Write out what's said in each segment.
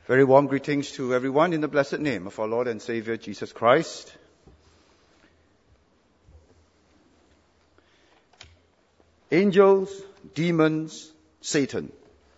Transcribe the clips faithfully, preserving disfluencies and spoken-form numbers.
Very warm greetings to everyone in the blessed name of our Lord and Savior Jesus Christ. Angels, demons, Satan.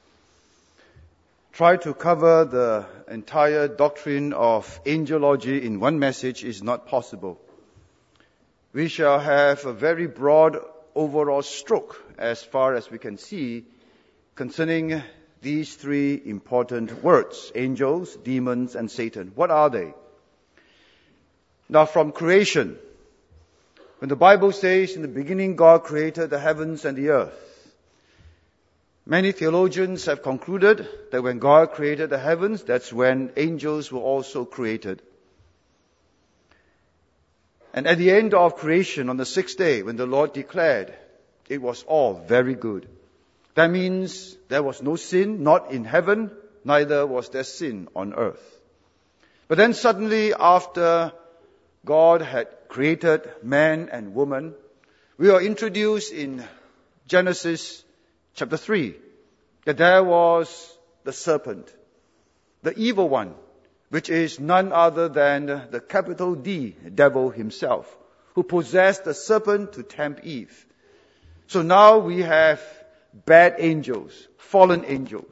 Try to cover the entire doctrine of angelology in one message is not possible. We shall have a very broad overall stroke as far as we can see concerning these three important words, angels, demons, and Satan. What are they? Now, from creation, when the Bible says, in the beginning God created the heavens and the earth, many theologians have concluded that when God created the heavens, that's when angels were also created. And at the end of creation, on the sixth day, when the Lord declared, it was all very good. That means there was no sin, not in heaven, neither was there sin on earth. But then suddenly, after God had created man and woman, we are introduced in Genesis chapter three, that there was the serpent, the evil one, which is none other than the capital D, devil himself, who possessed the serpent to tempt Eve. So now we have bad angels, fallen angels.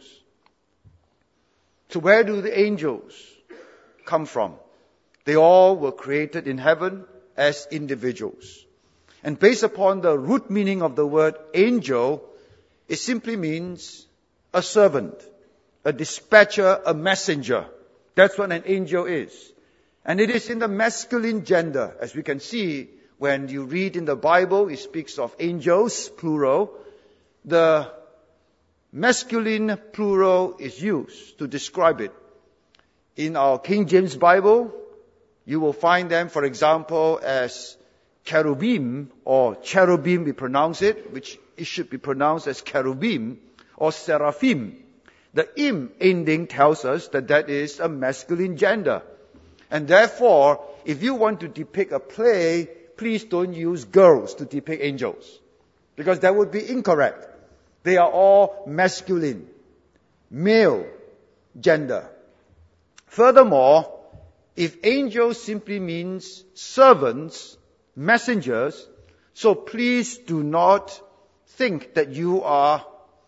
So where do the angels come from? They all were created in heaven as individuals. And based upon the root meaning of the word angel, it simply means a servant, a dispatcher, a messenger. That's what an angel is. And it is in the masculine gender. As we can see, when you read in the Bible, it speaks of angels, plural. The masculine plural is used to describe it. In our King James Bible, you will find them, for example, as cherubim or cherubim, we pronounce it, which it should be pronounced as cherubim or seraphim. The im ending tells us that that is a masculine gender. And therefore, if you want to depict a play, please don't use girls to depict angels, because that would be incorrect. They are all masculine, male gender. Furthermore, if angels simply means servants, messengers, so please do not think that you are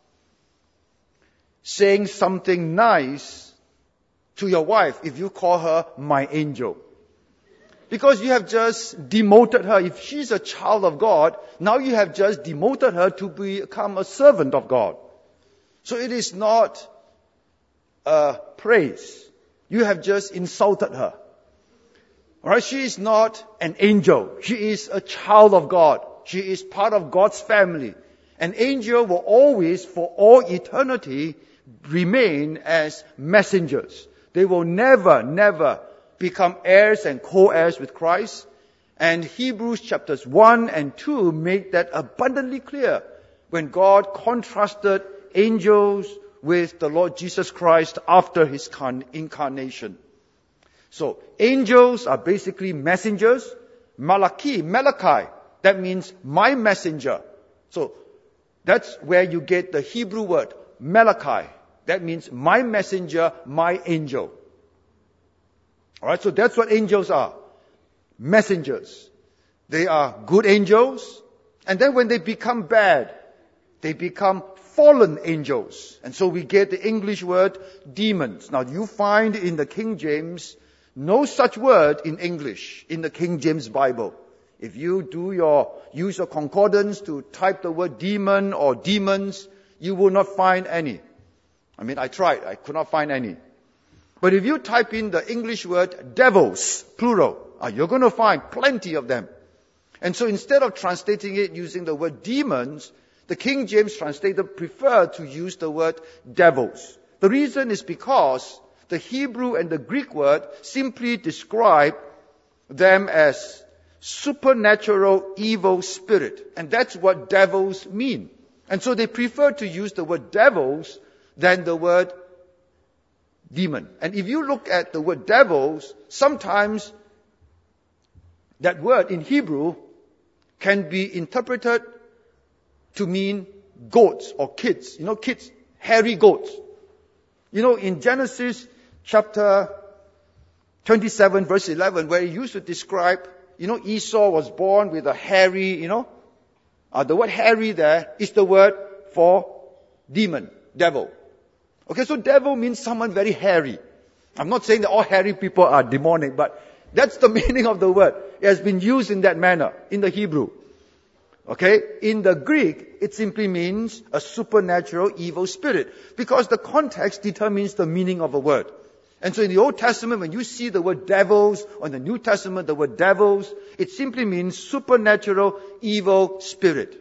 saying something nice to your wife if you call her my angel. Because you have just demoted her. If she's a child of God, now you have just demoted her to become a servant of God. So it is not a praise. You have just insulted her. Alright, she is not an angel. She is a child of God. She is part of God's family. An angel will always, for all eternity, remain as messengers. They will never, never become heirs and co-heirs with Christ. And Hebrews chapters one and two make that abundantly clear when God contrasted angels with the Lord Jesus Christ after his incarnation. So, angels are basically messengers. Malachi, Malachi, that means my messenger. So, that's where you get the Hebrew word, Malachi. That means my messenger, my angel. Alright, so that's what angels are. Messengers. They are good angels. And then when they become bad, they become fallen angels. And so we get the English word demons. Now you find in the King James no such word in English, in the King James Bible. If you do your, use your concordance to type the word demon or demons, you will not find any. I mean, I tried, I could not find any. But if you type in the English word devils, plural, you're going to find plenty of them. And so instead of translating it using the word demons, the King James translator preferred to use the word devils. The reason is because the Hebrew and the Greek word simply describe them as supernatural evil spirit. And that's what devils mean. And so they prefer to use the word devils than the word demon. And if you look at the word devils, sometimes that word in Hebrew can be interpreted to mean goats or kids. You know, kids, hairy goats. You know, in Genesis, chapter twenty-seven, verse eleven, where he used to describe, you know, Esau was born with a hairy, you know, uh, the word hairy there is the word for demon, devil. Okay, so devil means someone very hairy. I'm not saying that all hairy people are demonic, but that's the meaning of the word. It has been used in that manner in the Hebrew. Okay, in the Greek, it simply means a supernatural evil spirit, because the context determines the meaning of a word. And so in the Old Testament, when you see the word devils, or in the New Testament, the word devils, it simply means supernatural evil spirit.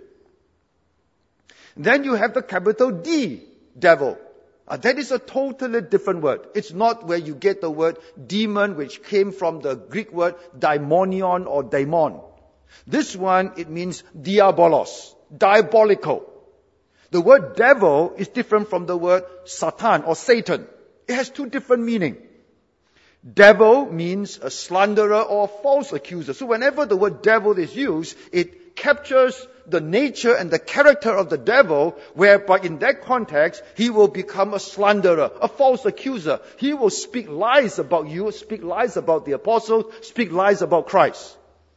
Then you have the capital D, devil. Uh, that is a totally different word. It's not where you get the word demon, which came from the Greek word daimonion or daimon. This one, it means diabolos, diabolical. The word devil is different from the word Satan or Satan. It has two different meanings. Devil means a slanderer or false accuser. So whenever the word devil is used, it captures the nature and the character of the devil, whereby in that context, he will become a slanderer, a false accuser. He will speak lies about you, speak lies about the apostles, speak lies about Christ.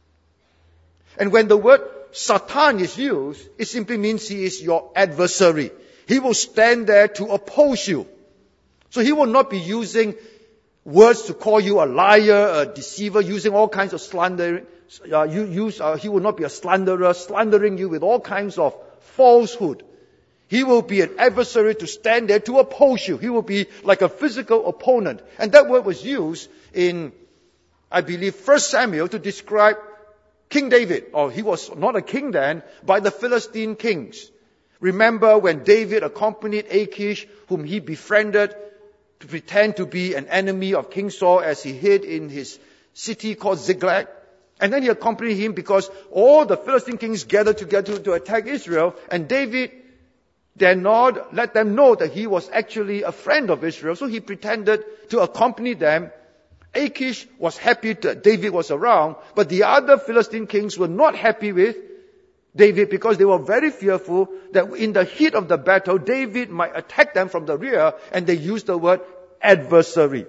And when the word Satan is used, it simply means he is your adversary. He will stand there to oppose you. So he will not be using words to call you a liar, a deceiver, using all kinds of slander. Uh, you use, uh, he will not be a slanderer, slandering you with all kinds of falsehood. He will be an adversary to stand there to oppose you. He will be like a physical opponent. And that word was used in, I believe, First Samuel to describe King David. Or he was not a king then, by the Philistine kings. Remember when David accompanied Achish, whom he befriended, to pretend to be an enemy of King Saul as he hid in his city called Ziklag. And then he accompanied him because all the Philistine kings gathered together to, to attack Israel. And David did not let them know that he was actually a friend of Israel. So he pretended to accompany them. Achish was happy that David was around. But the other Philistine kings were not happy with David because they were very fearful that in the heat of the battle, David might attack them from the rear, and they used the word adversary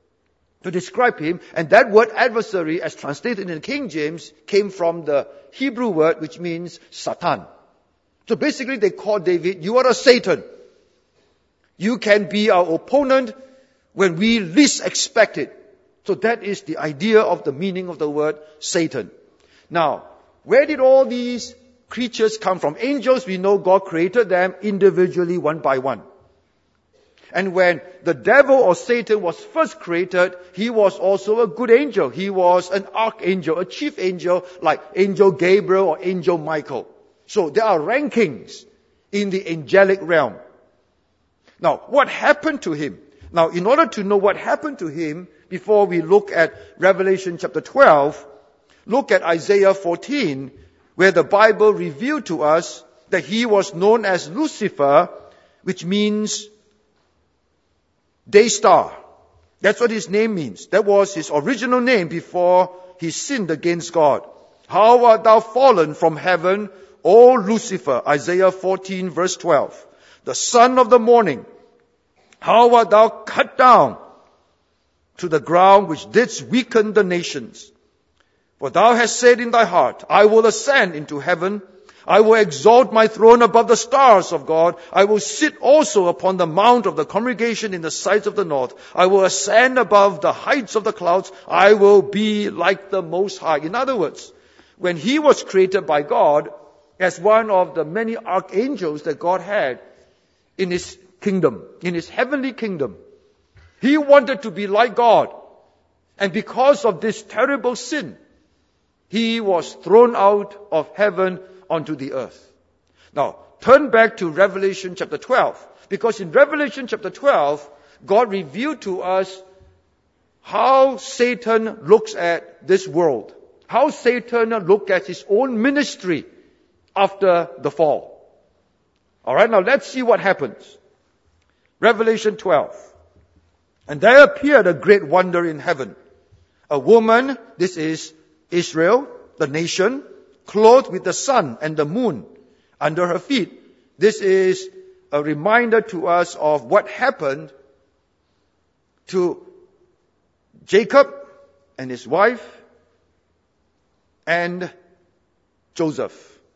to describe him. And that word adversary, as translated in King James, came from the Hebrew word which means Satan. So basically they called David, you are a Satan. You can be our opponent when we least expect it. So that is the idea of the meaning of the word Satan. Now, where did all these creatures come from? Angels, we know God created them individually, one by one. And when the devil or Satan was first created, he was also a good angel. He was an archangel, a chief angel, like Angel Gabriel or Angel Michael. So there are rankings in the angelic realm. Now, what happened to him? Now, in order to know what happened to him, before we look at Revelation chapter twelve, look at Isaiah fourteen, where the Bible revealed to us that he was known as Lucifer, which means day star. That's what his name means. That was his original name before he sinned against God. How art thou fallen from heaven, O Lucifer? Isaiah fourteen verse twelve. The son of the morning, how art thou cut down to the ground which didst weaken the nations? For thou hast said in thy heart, I will ascend into heaven. I will exalt my throne above the stars of God. I will sit also upon the mount of the congregation in the sides of the north. I will ascend above the heights of the clouds. I will be like the Most High. In other words, when he was created by God as one of the many archangels that God had in his kingdom, in his heavenly kingdom, he wanted to be like God. And because of this terrible sin, he was thrown out of heaven onto the earth. Now, turn back to Revelation chapter twelve. Because in Revelation chapter twelve, God revealed to us how Satan looks at this world. How Satan looked at his own ministry after the fall. Alright, now let's see what happens. Revelation twelve. And there appeared a great wonder in heaven. A woman, this is Israel, the nation, clothed with the sun and the moon under her feet. This is a reminder to us of what happened to Jacob and his wife and Joseph.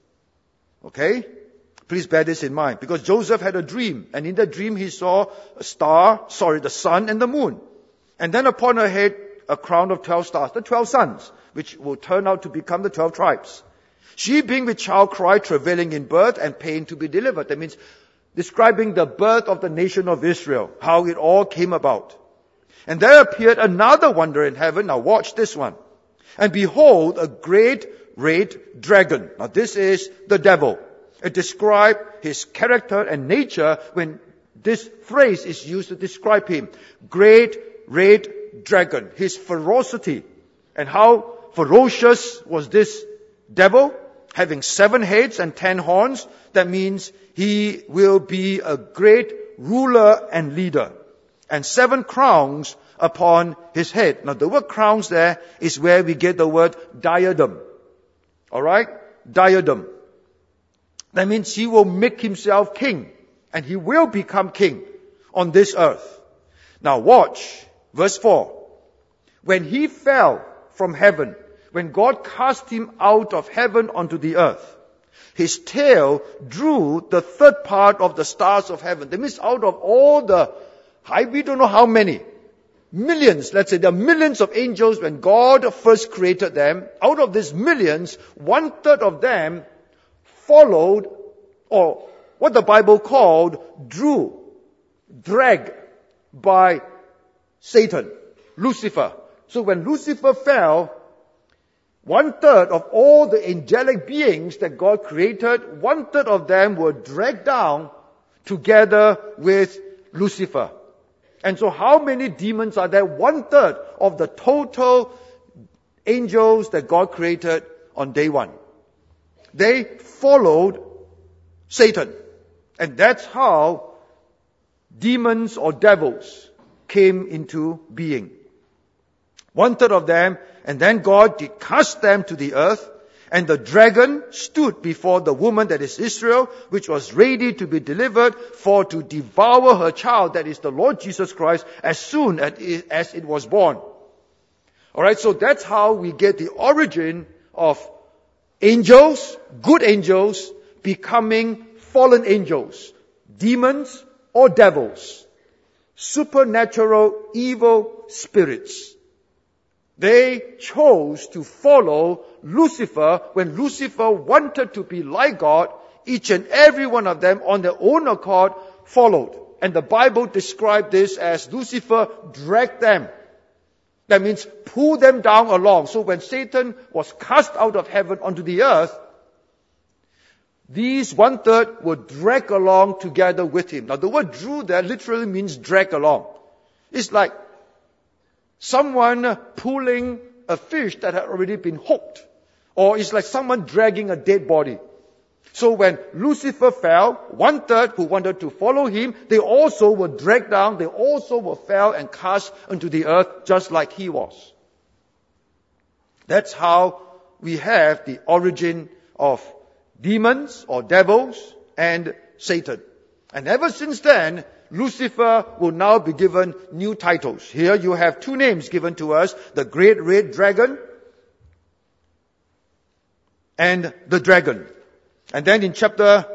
Okay? Please bear this in mind, because Joseph had a dream, and in that dream he saw a star, sorry, the sun and the moon. And then upon her head, a crown of twelve stars, the twelve sons, which will turn out to become the twelve tribes. She, being with child, cried, travailing in birth and pain to be delivered. That means describing the birth of the nation of Israel, how it all came about. And there appeared another wonder in heaven. Now watch this one. And behold, a great red dragon. Now this is the devil. It describes his character and nature when this phrase is used to describe him. Great red dragon. His ferocity. And how ferocious was this devil? Having seven heads and ten horns. That means he will be a great ruler and leader. And seven crowns upon his head. Now the word crowns there is where we get the word diadem. Alright? Diadem. That means he will make himself king. And he will become king on this earth. Now watch. Verse four. When he fell from heaven, when God cast him out of heaven onto the earth, his tail drew the third part of the stars of heaven. That means out of all the, I, we don't know how many, millions, let's say there are millions of angels when God first created them. Out of these millions, one third of them followed, or what the Bible called, drew, dragged by Satan, Lucifer. So when Lucifer fell, one third of all the angelic beings that God created, one third of them were dragged down together with Lucifer. And so how many demons are there? One third of the total angels that God created on day one. They followed Satan. And that's how demons or devils came into being. One third of them, and then God did cast them to the earth, and the dragon stood before the woman, that is Israel, which was ready to be delivered for to devour her child, that is the Lord Jesus Christ, as soon as it, as it was born. Alright, so that's how we get the origin of angels, good angels, becoming fallen angels, demons or devils, supernatural evil spirits. They chose to follow Lucifer when Lucifer wanted to be like God. Each and every one of them on their own accord followed. And the Bible described this as Lucifer dragged them. That means pull them down along. So when Satan was cast out of heaven onto the earth, these one third were dragged along together with him. Now the word drew there literally means drag along. It's like someone pulling a fish that had already been hooked. Or it's like someone dragging a dead body. So when Lucifer fell, one third who wanted to follow him, they also were dragged down, they also were fell and cast into the earth just like he was. That's how we have the origin of demons or devils and Satan. And ever since then, Lucifer will now be given new titles. Here you have two names given to us, the great red dragon and the dragon. And then in chapter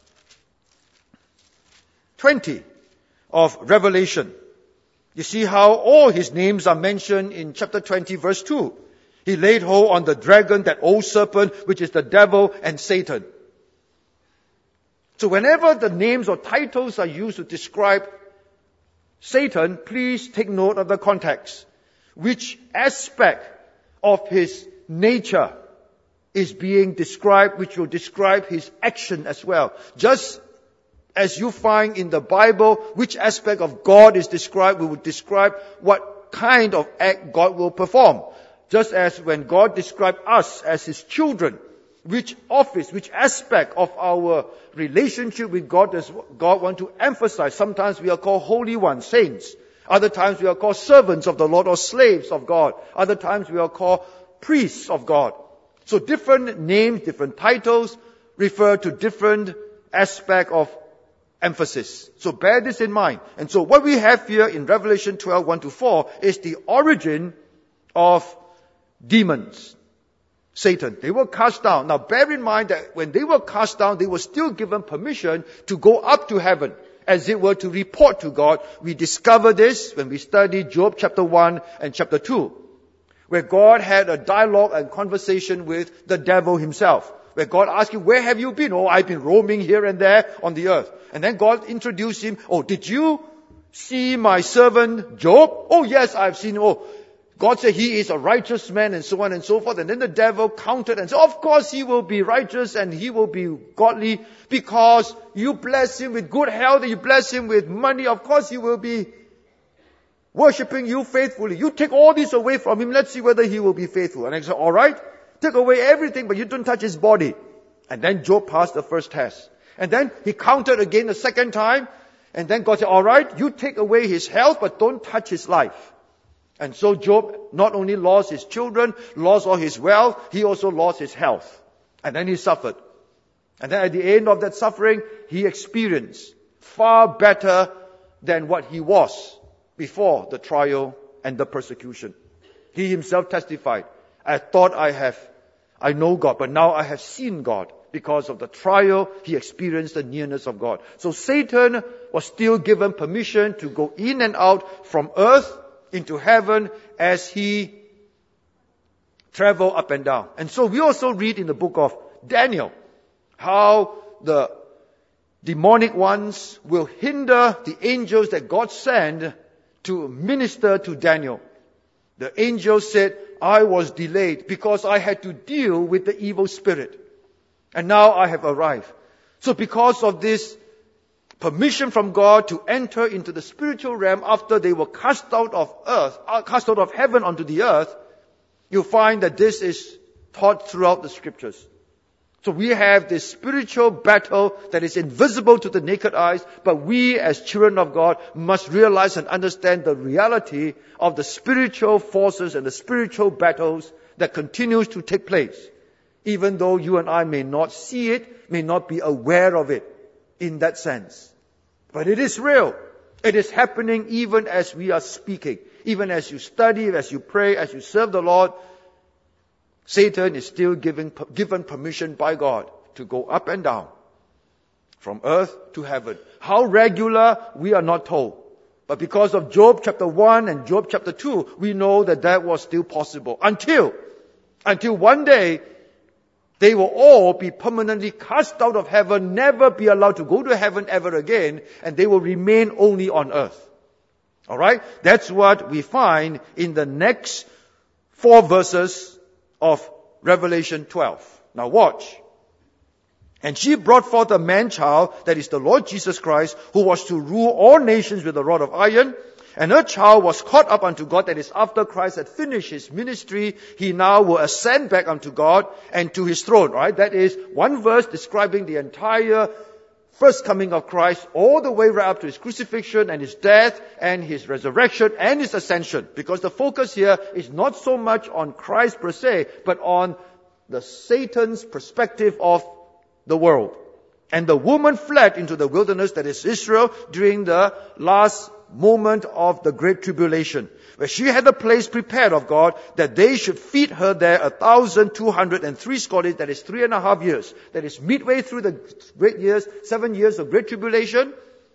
twenty of Revelation, you see how all his names are mentioned in chapter twenty verse two. He laid hold on the dragon, that old serpent, which is the devil and Satan. So whenever the names or titles are used to describe Satan, please take note of the context. Which aspect of his nature is being described, which will describe his action as well. Just as you find in the Bible, which aspect of God is described, we will describe what kind of act God will perform. Just as when God described us as his children, which office, which aspect of our relationship with God does God want to emphasize? Sometimes we are called holy ones, saints. Other times we are called servants of the Lord or slaves of God. Other times we are called priests of God. So different names, different titles refer to different aspects of emphasis. So bear this in mind. And so what we have here in Revelation twelve, one to four is the origin of demons. Satan. They were cast down. Now bear in mind that when they were cast down, they were still given permission to go up to heaven, as it were to report to God. We discover this when we study Job chapter one and chapter two, where God had a dialogue and conversation with the devil himself, where God asked him, where have you been? Oh, I've been roaming here and there on the earth. And then God introduced him, oh, did you see my servant Job? Oh, yes, I've seen him. Oh, God said he is a righteous man and so on and so forth. And then the devil countered and said, of course he will be righteous and he will be godly because you bless him with good health and you bless him with money. Of course he will be worshipping you faithfully. You take all this away from him. Let's see whether he will be faithful. And I said, all right, take away everything, but you don't touch his body. And then Job passed the first test. And then he countered again the second time. And then God said, all right, you take away his health, but don't touch his life. And so Job not only lost his children, lost all his wealth, he also lost his health. And then he suffered. And then at the end of that suffering, he experienced far better than what he was before the trial and the persecution. He himself testified, I thought I have, I know God, but now I have seen God. Because of the trial, he experienced the nearness of God. So Satan was still given permission to go in and out from earth into heaven as he traveled up and down. And so we also read in the book of Daniel how the demonic ones will hinder the angels that God sent to minister to Daniel. The angel said, I was delayed because I had to deal with the evil spirit. And now I have arrived. So because of this permission from God to enter into the spiritual realm after they were cast out of earth, cast out of heaven onto the earth, you'll find that this is taught throughout the scriptures. So we have this spiritual battle that is invisible to the naked eyes, but we as children of God must realize and understand the reality of the spiritual forces and the spiritual battles that continues to take place, even though you and I may not see it, may not be aware of it in that sense. But it is real. It is happening even as we are speaking. Even as you study, as you pray, as you serve the Lord, Satan is still given, given permission by God to go up and down from earth to heaven. How regular, we are not told. But because of Job chapter one and Job chapter two, we know that that was still possible. Until, until one day, they will all be permanently cast out of heaven, never be allowed to go to heaven ever again, and they will remain only on earth. Alright? That's what we find in the next four verses of Revelation twelve. Now watch. And she brought forth a man-child, that is the Lord Jesus Christ, who was to rule all nations with a rod of iron. And her child was caught up unto God, that is, after Christ had finished his ministry, he now will ascend back unto God and to his throne, right? That is one verse describing the entire first coming of Christ, all the way right up to his crucifixion and his death and his resurrection and his ascension. Because the focus here is not so much on Christ per se, but on the Satan's perspective of the world. And the woman fled into the wilderness, that is Israel, during the last moment of the Great Tribulation, where she had a place prepared of God that they should feed her there a thousand two hundred and three days, that is three and a half years. That is midway through the great years, seven years of Great Tribulation.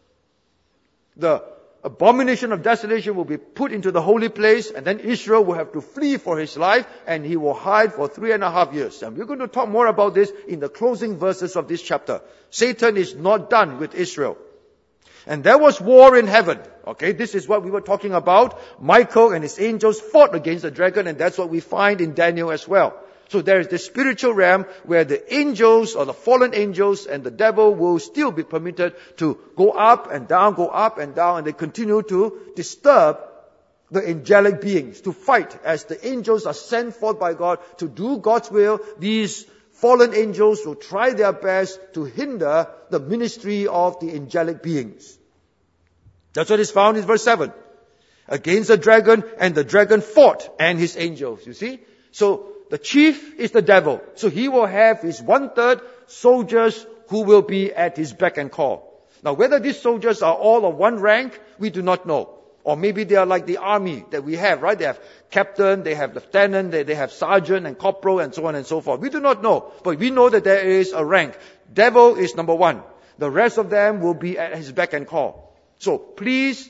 The abomination of desolation will be put into the holy place, and then Israel will have to flee for his life, and he will hide for three and a half years. And we're going to talk more about this in the closing verses of this chapter. Satan is not done with Israel. And there was war in heaven. Okay, this is what we were talking about. Michael and his angels fought against the dragon, and that's what we find in Daniel as well. So there is this spiritual realm where the angels or the fallen angels and the devil will still be permitted to go up and down, go up and down, and they continue to disturb the angelic beings, to fight as the angels are sent forth by God to do God's will. These fallen angels will try their best to hinder the ministry of the angelic beings. That's what is found in verse seven. Against the dragon, and the dragon fought and his angels. You see? So the chief is the devil. So he will have his one-third soldiers who will be at his beck and call. Now, whether these soldiers are all of one rank, we do not know. Or maybe they are like the army that we have, right? They have captain, they have lieutenant, they, they have sergeant and corporal and so on and so forth. We do not know. But we know that there is a rank. Devil is number one. The rest of them will be at his beck and call. So please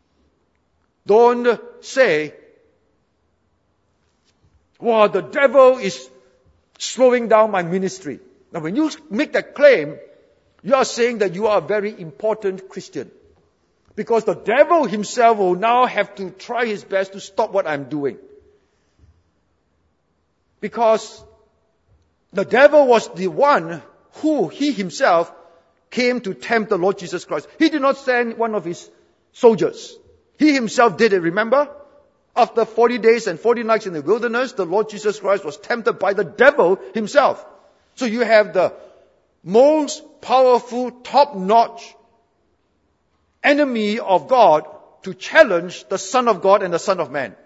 don't say, wow, the devil is slowing down my ministry. Now when you make that claim, you are saying that you are a very important Christian. Because the devil himself will now have to try his best to stop what I'm doing. Because the devil was the one who, he himself, came to tempt the Lord Jesus Christ. He did not send one of his soldiers. He himself did it, remember? After forty days and forty nights in the wilderness, the Lord Jesus Christ was tempted by the devil himself. So you have the most powerful, top-notch enemy of God to challenge the Son of God and the Son of Man.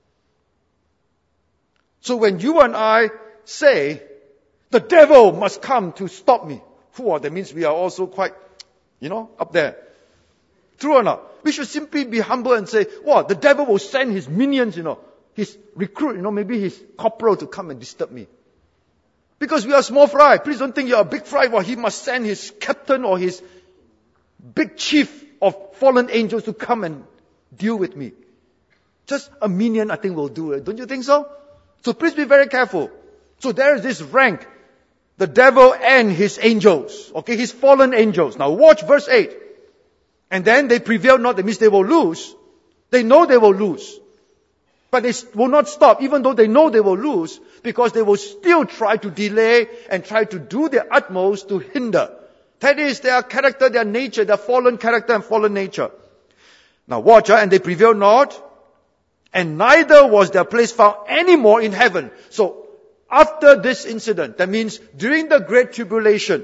So when you and I say, the devil must come to stop me, whew, that means we are also quite, you know, up there. True or not? We should simply be humble and say, well, the devil will send his minions, you know, his recruit, you know, maybe his corporal to come and disturb me. Because we are small fry. Please don't think you're a big fry. Well, he must send his captain or his big chief of fallen angels to come and deal with me. Just a minion, I think, will do it. Don't you think so? So please be very careful. So there is this rank, the devil and his angels. Okay, his fallen angels. Now watch verse eight. And then they prevail not, that means they will lose. They know they will lose. But they will not stop, even though they know they will lose, because they will still try to delay and try to do their utmost to hinder. That is their character, their nature, their fallen character and fallen nature. Now watch, and they prevail not, and neither was their place found any more in heaven. So after this incident, that means during the Great Tribulation,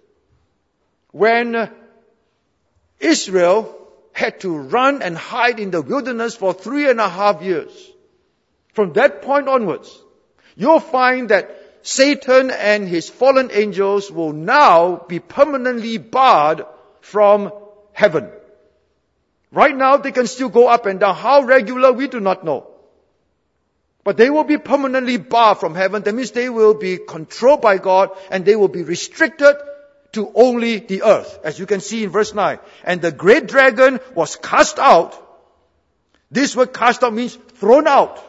when Israel had to run and hide in the wilderness for three and a half years, from that point onwards, you'll find that Satan and his fallen angels will now be permanently barred from heaven. Right now, they can still go up and down. How regular, we do not know. But they will be permanently barred from heaven. That means they will be controlled by God and they will be restricted to only the earth. As you can see in verse nine. And the great dragon was cast out. This word cast out means thrown out.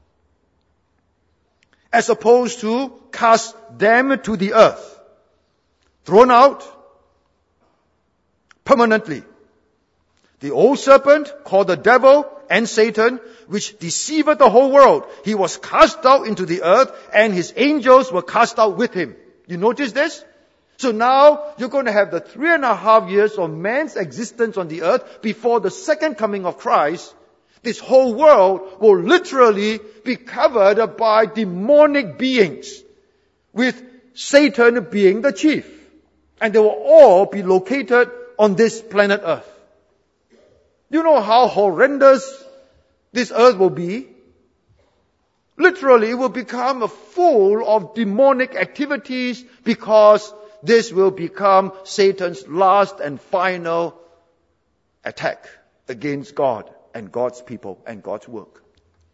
As opposed to cast them to the earth. Thrown out permanently. The old serpent, called the devil and Satan, which deceived the whole world, he was cast out into the earth, and his angels were cast out with him. You notice this? So now you're going to have the three and a half years of man's existence on the earth before the second coming of Christ. This whole world will literally be covered by demonic beings, with Satan being the chief. And they will all be located on this planet Earth. You know how horrendous this earth will be? Literally, it will become full of demonic activities because this will become Satan's last and final attack against God and God's people and God's work.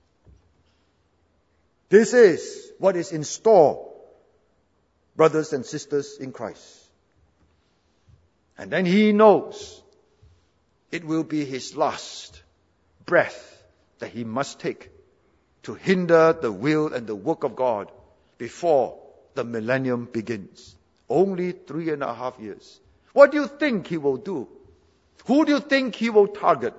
This is what is in store, brothers and sisters in Christ. And then he knows it will be his last breath that he must take to hinder the will and the work of God before the millennium begins. Only three and a half years. What do you think he will do? Who do you think he will target?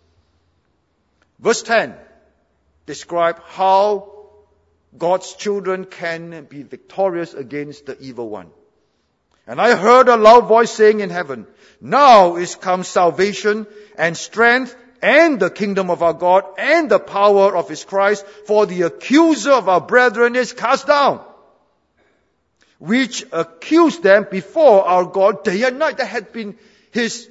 Verse ten describes how God's children can be victorious against the evil one. And I heard a loud voice saying in heaven, now is come salvation and strength and the kingdom of our God and the power of his Christ, for the accuser of our brethren is cast down, which accused them before our God day and night. That had been his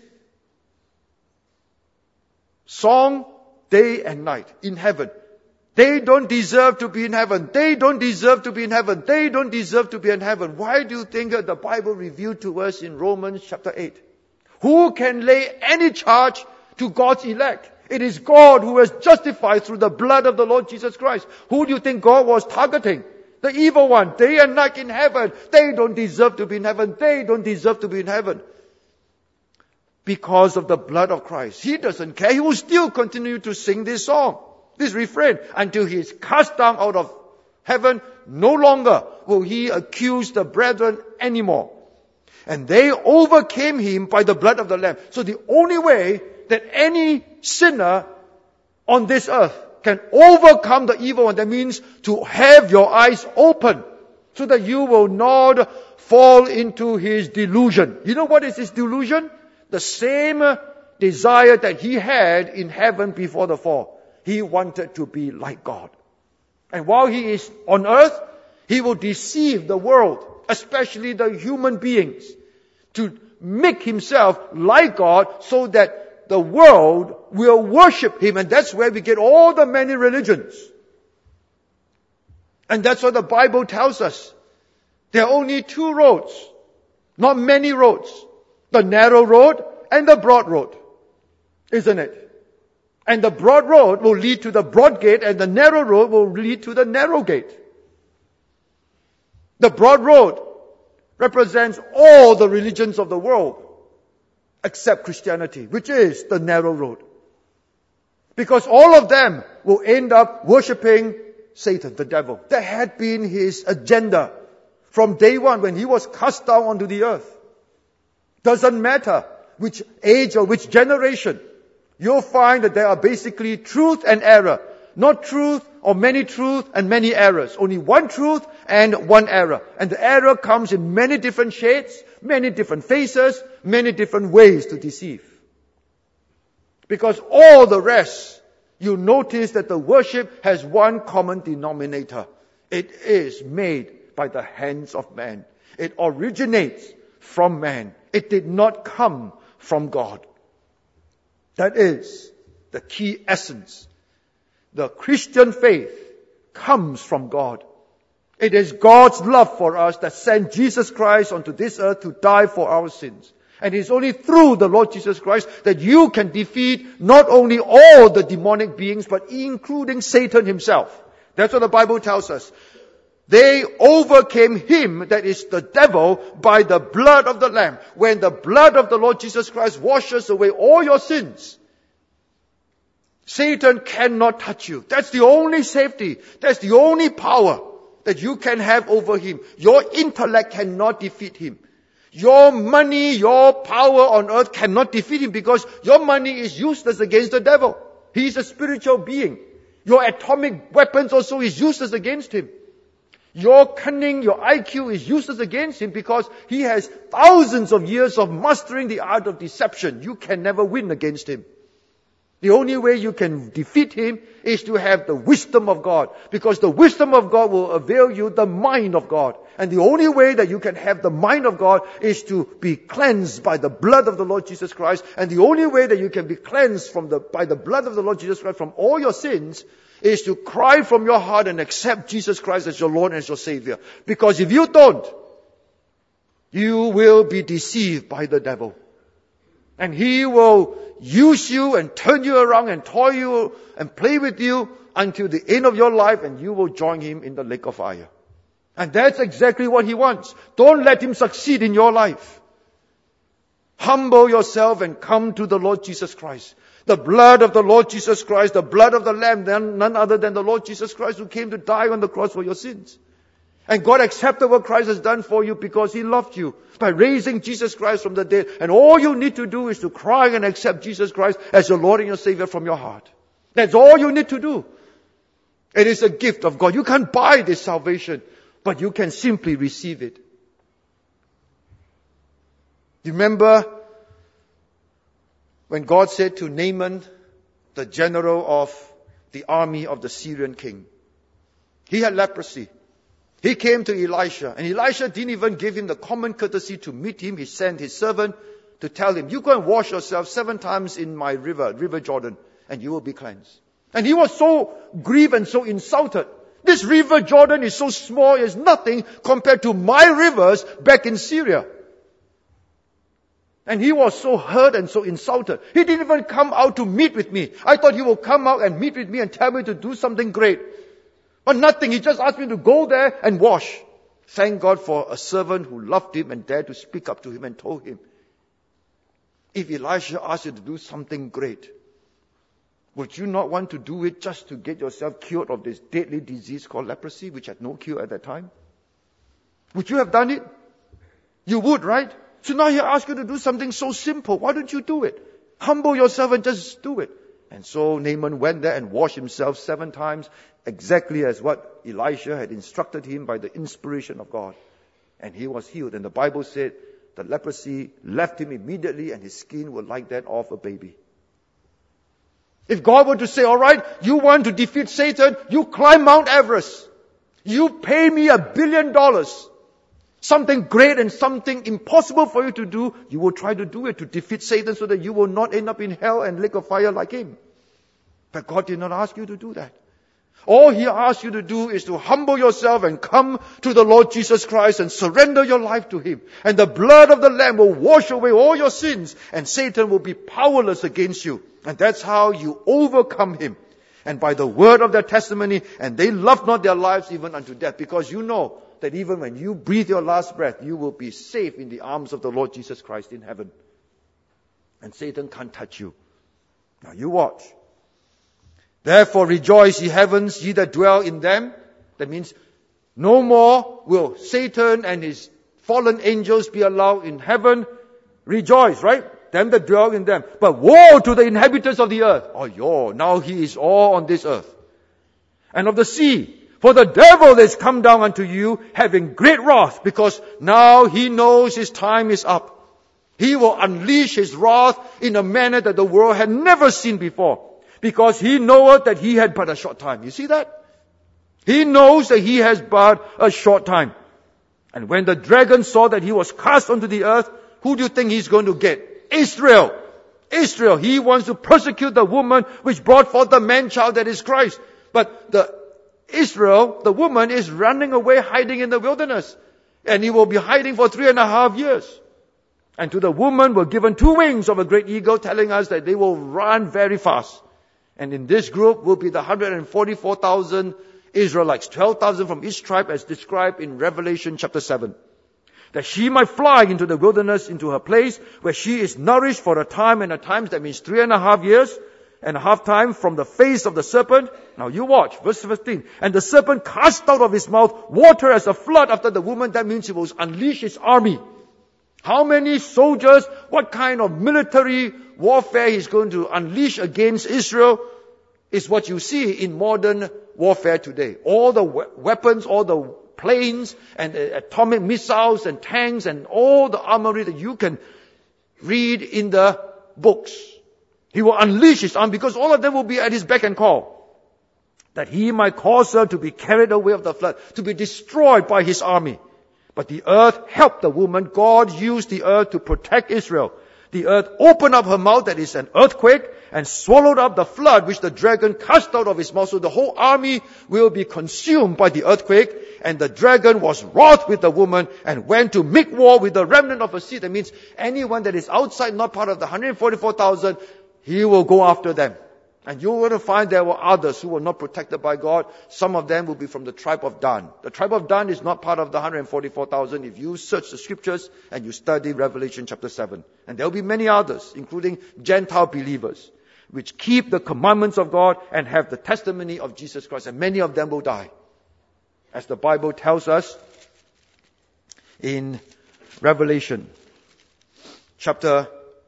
song day and night in heaven. They don't deserve to be in heaven. They don't deserve to be in heaven. They don't deserve to be in heaven. Why do you think that the Bible revealed to us in Romans chapter eight? Who can lay any charge to God's elect? It is God who has justified through the blood of the Lord Jesus Christ. Who do you think God was targeting? The evil one, day and night in heaven. They don't deserve to be in heaven. They don't deserve to be in heaven. Because of the blood of Christ. He doesn't care. He will still continue to sing this song, this refrain, until he is cast down out of heaven. No longer will he accuse the brethren anymore. And they overcame him by the blood of the Lamb. So the only way that any sinner on this earth can overcome the evil one, that means to have your eyes open so that you will not fall into his delusion. You know what is his delusion? The same desire that he had in heaven before the fall. He wanted to be like God. And while he is on earth, he will deceive the world, especially the human beings, to make himself like God so that the world will worship him. And that's where we get all the many religions. And that's what the Bible tells us. There are only two roads, not many roads. The narrow road and the broad road. Isn't it? And the broad road will lead to the broad gate, and the narrow road will lead to the narrow gate. The broad road represents all the religions of the world, except Christianity, which is the narrow road. Because all of them will end up worshipping Satan, the devil. That had been his agenda from day one when he was cast down onto the earth. Doesn't matter which age or which generation. You'll find that there are basically truth and error. Not truth or many truth and many errors. Only one truth and one error. And the error comes in many different shades, many different faces, many different ways to deceive. Because all the rest, you notice that the worship has one common denominator. It is made by the hands of man. It originates from man. It did not come from God. That is the key essence. The Christian faith comes from God. It is God's love for us that sent Jesus Christ onto this earth to die for our sins. And it is only through the Lord Jesus Christ that you can defeat not only all the demonic beings, but including Satan himself. That's what the Bible tells us. They overcame him, that is the devil, by the blood of the Lamb. When the blood of the Lord Jesus Christ washes away all your sins, Satan cannot touch you. That's the only safety. That's the only power that you can have over him. Your intellect cannot defeat him. Your money, your power on earth cannot defeat him, because your money is useless against the devil. He is a spiritual being. Your atomic weapons also is useless against him. Your cunning, your I Q is useless against him, because he has thousands of years of mastering the art of deception. You can never win against him. The only way you can defeat him is to have the wisdom of God, because the wisdom of God will avail you the mind of God. And the only way that you can have the mind of God is to be cleansed by the blood of the Lord Jesus Christ. And the only way that you can be cleansed from the, by the blood of the Lord Jesus Christ from all your sins is to cry from your heart and accept Jesus Christ as your Lord and as your Savior. Because if you don't, you will be deceived by the devil. And he will use you and turn you around and toy you and play with you until the end of your life, and you will join him in the lake of fire. And that's exactly what he wants. Don't let him succeed in your life. Humble yourself and come to the Lord Jesus Christ. The blood of the Lord Jesus Christ, the blood of the Lamb, none other than the Lord Jesus Christ, who came to die on the cross for your sins. And God accepted what Christ has done for you because he loved you by raising Jesus Christ from the dead. And all you need to do is to cry and accept Jesus Christ as your Lord and your Savior from your heart. That's all you need to do. It is a gift of God. You can't buy this salvation, but you can simply receive it. Remember when God said to Naaman, the general of the army of the Syrian king, he had leprosy. He came to Elisha, and Elisha didn't even give him the common courtesy to meet him. He sent his servant to tell him, you go and wash yourself seven times in my river, River Jordan, and you will be cleansed. And he was so grieved and so insulted. This River Jordan is so small, it's nothing compared to my rivers back in Syria. And he was so hurt and so insulted. He didn't even come out to meet with me. I thought he would come out and meet with me and tell me to do something great. But nothing. He just asked me to go there and wash. Thank God for a servant who loved him and dared to speak up to him and told him, if Elisha asked you to do something great, would you not want to do it just to get yourself cured of this deadly disease called leprosy, which had no cure at that time? Would you have done it? You would, right? So now he asks you to do something so simple. Why don't you do it? Humble yourself and just do it. And so Naaman went there and washed himself seven times, exactly as what Elisha had instructed him by the inspiration of God. And he was healed. And the Bible said the leprosy left him immediately and his skin was like that of a baby. If God were to say, all right, you want to defeat Satan, you climb Mount Everest. You pay me a billion dollars. Something great and something impossible for you to do, you will try to do it to defeat Satan so that you will not end up in hell and lake of fire like him. But God did not ask you to do that. All He asked you to do is to humble yourself and come to the Lord Jesus Christ and surrender your life to Him. And the blood of the Lamb will wash away all your sins and Satan will be powerless against you. And that's how you overcome him. And by the word of their testimony, and they loved not their lives even unto death, because you know that even when you breathe your last breath, you will be safe in the arms of the Lord Jesus Christ in heaven. And Satan can't touch you. Now you watch. Therefore rejoice, ye heavens, ye that dwell in them. That means no more will Satan and his fallen angels be allowed in heaven. Rejoice, right? Them that dwell in them. But woe to the inhabitants of the earth. Oh, yo, now he is all on this earth. And of the sea. For the devil is come down unto you, having great wrath, because now he knows his time is up. He will unleash his wrath in a manner that the world had never seen before. Because he knoweth that he had but a short time. You see that? He knows that he has but a short time. And when the dragon saw that he was cast onto the earth, who do you think he's going to get? Israel. Israel. He wants to persecute the woman which brought forth the man-child that is Christ. But the Israel, the woman, is running away, hiding in the wilderness. And he will be hiding for three and a half years. And to the woman were given two wings of a great eagle, telling us that they will run very fast. And in this group will be the one hundred forty-four thousand Israelites, twelve thousand from each tribe as described in Revelation chapter seven. That she might fly into the wilderness, into her place, where she is nourished for a time and a time. That means three and a half years and a half time from the face of the serpent. Now you watch, verse fifteen. And the serpent cast out of his mouth water as a flood after the woman. That means he will unleash his army. How many soldiers, what kind of military warfare he's going to unleash against Israel is what you see in modern warfare today. All the we- weapons, all the planes and uh, atomic missiles and tanks and all the armory that you can read in the books. He will unleash his arm because all of them will be at his beck and call. That he might cause her to be carried away of the flood, to be destroyed by his army. But the earth helped the woman. God used the earth to protect Israel. The earth opened up her mouth, that is an earthquake, and swallowed up the flood which the dragon cast out of his mouth. So the whole army will be consumed by the earthquake. And the dragon was wroth with the woman and went to make war with the remnant of her seed. That means anyone that is outside, not part of the one hundred forty-four thousand, he will go after them. And you're going to find there were others who were not protected by God. Some of them will be from the tribe of Dan. The tribe of Dan is not part of the one hundred forty-four thousand if you search the scriptures and you study Revelation chapter seven. And there will be many others, including Gentile believers, which keep the commandments of God and have the testimony of Jesus Christ. And many of them will die. As the Bible tells us in Revelation chapter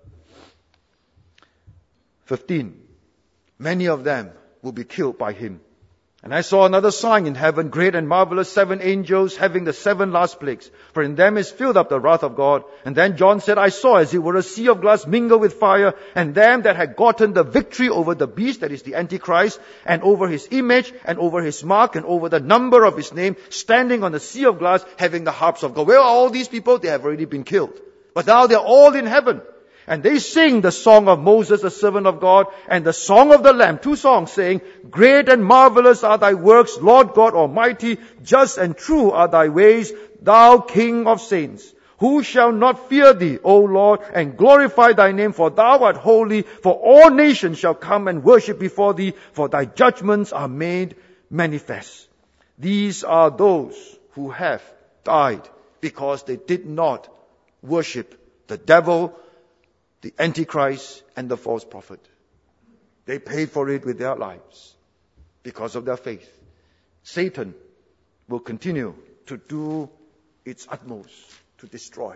fifteen. Many of them will be killed by him. And I saw another sign in heaven, great and marvelous, seven angels having the seven last plagues. For in them is filled up the wrath of God. And then John said, I saw as it were a sea of glass mingled with fire, and them that had gotten the victory over the beast, that is the Antichrist, and over his image, and over his mark, and over the number of his name, standing on the sea of glass, having the harps of God. Where are all these people? They have already been killed. But now they are all in heaven. And they sing the song of Moses, the servant of God, and the song of the Lamb. Two songs saying, great and marvelous are thy works, Lord God Almighty. Just and true are thy ways, thou King of saints. Who shall not fear thee, O Lord, and glorify thy name, for thou art holy, for all nations shall come and worship before thee, for thy judgments are made manifest. These are those who have died because they did not worship the devil, the Antichrist, and the false prophet. They paid for it with their lives because of their faith. Satan will continue to do its utmost to destroy.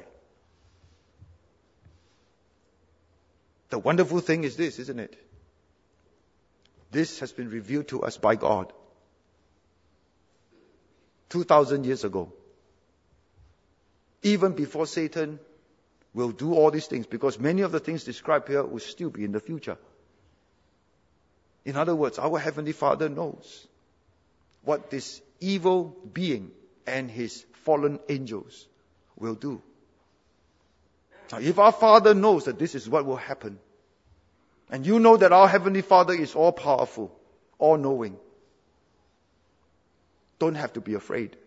The wonderful thing is this, isn't it? This has been revealed to us by God two thousand years ago. Even before Satan will do all these things, because many of the things described here will still be in the future. In other words, our Heavenly Father knows what this evil being and his fallen angels will do. Now, if our Father knows that this is what will happen, and you know that our Heavenly Father is all-powerful, all-knowing, don't have to be afraid.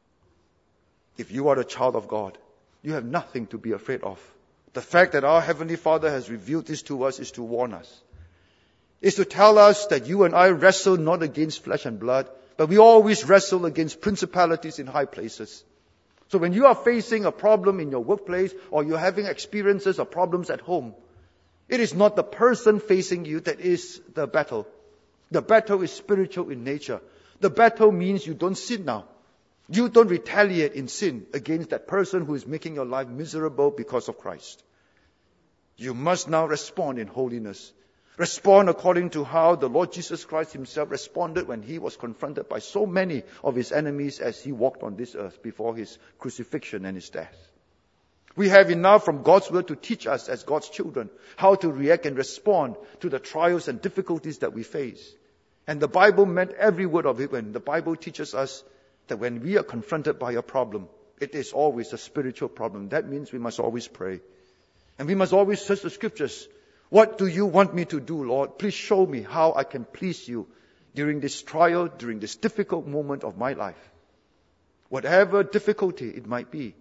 If you are a child of God, you have nothing to be afraid of. The fact that our Heavenly Father has revealed this to us is to warn us. Is to tell us that you and I wrestle not against flesh and blood, but we always wrestle against principalities in high places. So when you are facing a problem in your workplace, or you're having experiences or problems at home, it is not the person facing you that is the battle. The battle is spiritual in nature. The battle means you don't sin now. You don't retaliate in sin against that person who is making your life miserable because of Christ. You must now respond in holiness. Respond according to how the Lord Jesus Christ himself responded when he was confronted by so many of his enemies as he walked on this earth before his crucifixion and his death. We have enough from God's word to teach us as God's children how to react and respond to the trials and difficulties that we face. And the Bible meant every word of it when the Bible teaches us that when we are confronted by a problem, it is always a spiritual problem. That means we must always pray. And we must always search the scriptures. What do you want me to do, Lord? Please show me how I can please you during this trial, during this difficult moment of my life. Whatever difficulty it might be,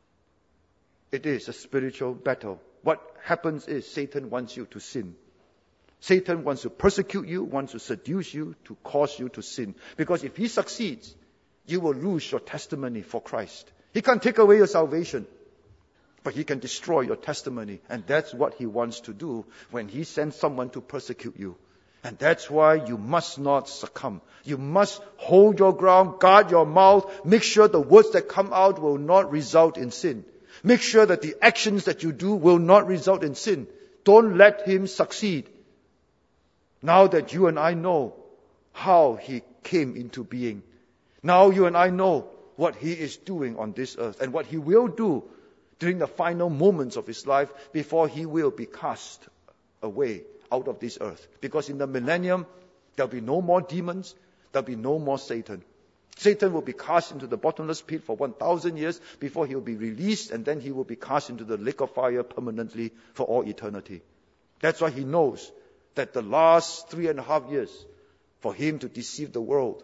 it is a spiritual battle. What happens is Satan wants you to sin. Satan wants to persecute you, wants to seduce you, to cause you to sin. Because if he succeeds, you will lose your testimony for Christ. He can't take away your salvation, but he can destroy your testimony. And that's what he wants to do when he sends someone to persecute you. And that's why you must not succumb. You must hold your ground, guard your mouth, make sure the words that come out will not result in sin. Make sure that the actions that you do will not result in sin. Don't let him succeed. Now that you and I know how he came into being, now you and I know what he is doing on this earth and what he will do during the final moments of his life before he will be cast away out of this earth. Because in the millennium, there'll be no more demons, there'll be no more Satan. Satan will be cast into the bottomless pit for one thousand years before he will be released, and then he will be cast into the lake of fire permanently for all eternity. That's why he knows that the last three and a half years for him to deceive the world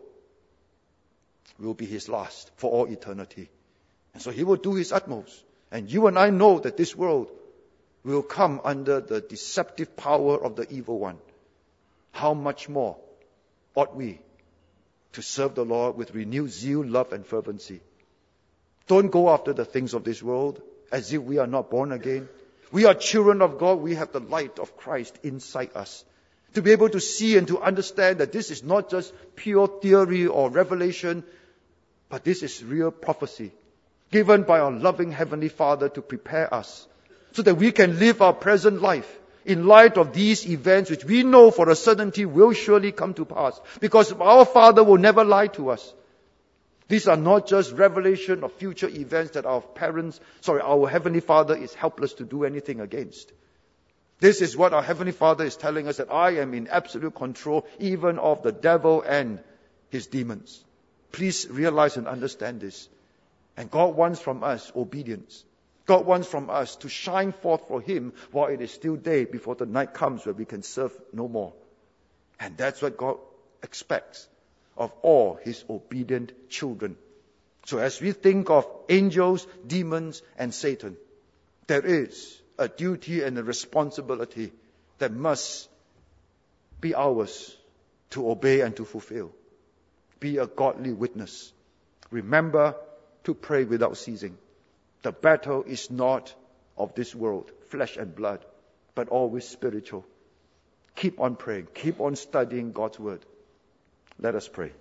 will be his last for all eternity. And so he will do his utmost. And you and I know that this world will come under the deceptive power of the evil one. How much more ought we to serve the Lord with renewed zeal, love, and fervency? Don't go after the things of this world as if we are not born again. We are children of God. We have the light of Christ inside us. To be able to see and to understand that this is not just pure theory or revelation, but this is real prophecy given by our loving Heavenly Father to prepare us so that we can live our present life in light of these events which we know for a certainty will surely come to pass, because our Father will never lie to us. These are not just revelation of future events that our parents, sorry, our Heavenly Father is helpless to do anything against. This is what our Heavenly Father is telling us, that I am in absolute control even of the devil and his demons. Please realize and understand this. And God wants from us obedience. God wants from us to shine forth for him while it is still day, before the night comes where we can serve no more. And that's what God expects of all his obedient children. So as we think of angels, demons, and Satan, there is a duty and a responsibility that must be ours to obey and to fulfill. Be a godly witness. Remember to pray without ceasing. The battle is not of this world, flesh and blood, but always spiritual. Keep on praying. Keep on studying God's word. Let us pray.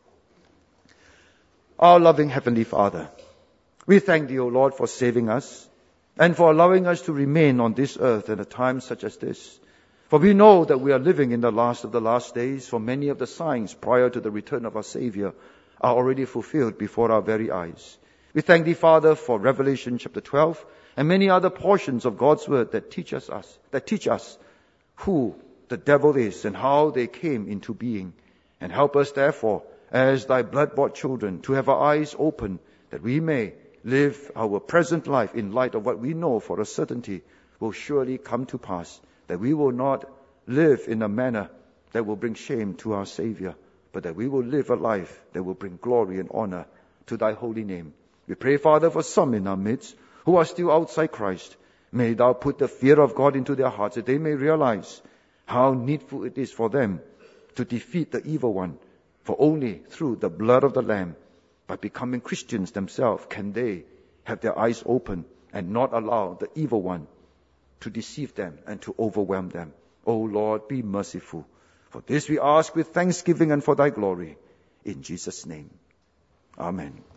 Our loving Heavenly Father, we thank Thee, O Lord, for saving us and for allowing us to remain on this earth at a time such as this. For we know that we are living in the last of the last days, for many of the signs prior to the return of our Savior are already fulfilled before our very eyes. We thank Thee, Father, for Revelation chapter twelve and many other portions of God's word that teach us, us that teach us who the devil is and how they came into being. And help us, therefore, as Thy blood-bought children, to have our eyes open, that we may live our present life in light of what we know for a certainty will surely come to pass, that we will not live in a manner that will bring shame to our Savior, but that we will live a life that will bring glory and honor to Thy holy name. We pray, Father, for some in our midst who are still outside Christ. May Thou put the fear of God into their hearts, that they may realize how needful it is for them to defeat the evil one. For only through the blood of the Lamb, by becoming Christians themselves, can they have their eyes open and not allow the evil one to deceive them and to overwhelm them. O Lord, be merciful. For this we ask with thanksgiving and for Thy glory. In Jesus' name. Amen.